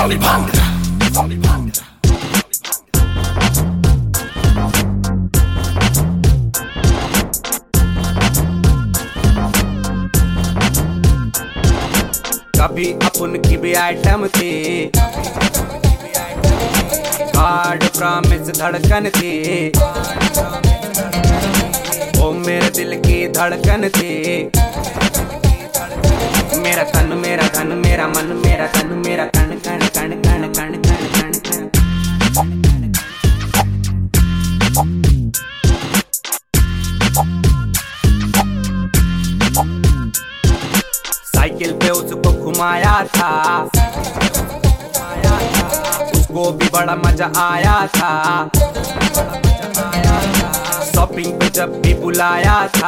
Sally Bhangra, Sally Bhangra. कभी अपन की भी आइटम थी, हार्ड प्रॉमिस धड़कन थी, ओ मेरे दिल की धड़कन थी। मेरा तन मेरा धन मेरा मन मेरा तन मेरा कण कण कण कण कण कण कण साइकिल पे उसको घुमाया था, उसको भी बड़ा मजा आया था। शॉपिंग पे जब भी बुलाया था,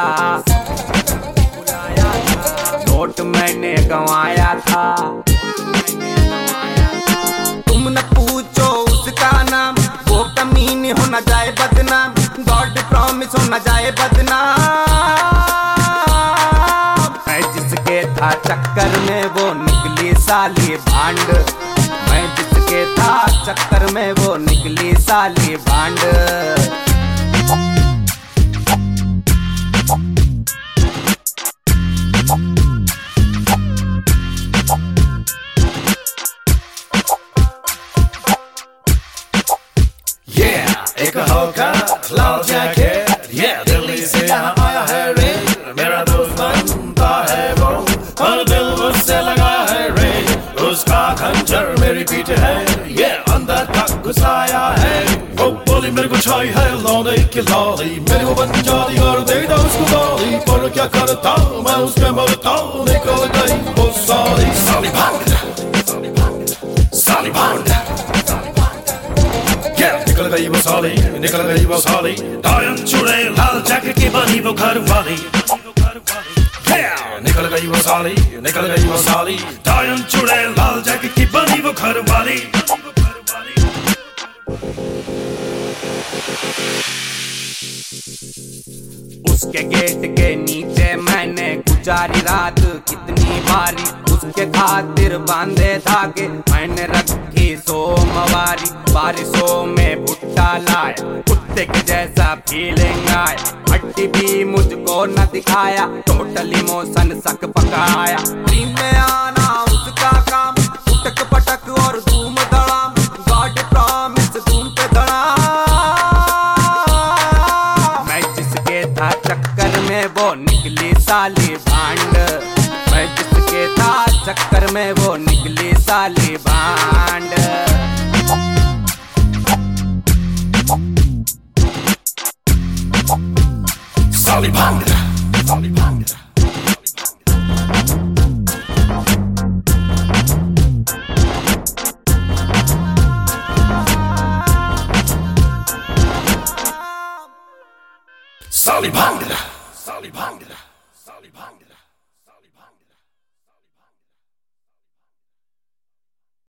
नोट मैंने गंवाया था। तुम न पूछो उसका नाम, वो कमीनी हो न जाए बदनाम, गॉड प्रॉमिस हो न जाए बदनाम। मैं जिसके था चक्कर में वो निकली साली भांड, मैं जिसके था चक्कर में वो निकली साली भांड। एक होकर लाल जैकेट, दिल्ली से यहाँ आया है रे, मेरा दोस्त बनता है वो, पर दिल उससे लगा है रे। उसका खंजर मेरी पीठ है, ये अंदर तक घुसाया है। वो बोली मेरे को छाई है लौंडे की लौली, मेरे को बन जाती और दे दो उसको गाली। पर क्या करता हूँ मैं उसके मरता हूँ, निकल गई वो साली। साली भांगड़ा, साली भांगड़ा, साली भांगड़ा, निकल गई वो साली, निकल गई वो साली। डायन चूड़े लाल जैकेट की बनी वो घर वाली, निकल गई वो साली, निकल गई वो साली। डायन चूड़े लाल जैकेट की बनी वो घर वाली। उसके गेट के नीचे मैंने गुजारी रात कितनी बारी, उसके खातिर बांधे धागे मैंने रखी सोमवारी। बारिशों में भुट्टा लाया, कुत्ते के जैसा फीलिंग आया, हड्डी भी मुझको न दिखाया, टोटल इमोशन सक पकाया। ड्रीम में आना उसका काम, उटक पटक और धूम धड़ाम, गॉड प्रॉमिस धूम पे धड़ाम। मैं जिसके था चक्कर में वो निकली साली भांड, मैं जिसके था चक्कर में वो निकली साली भांड। Sally Bhangra, Sally Bhangra. Sally Bhangra, Sally Bhangra.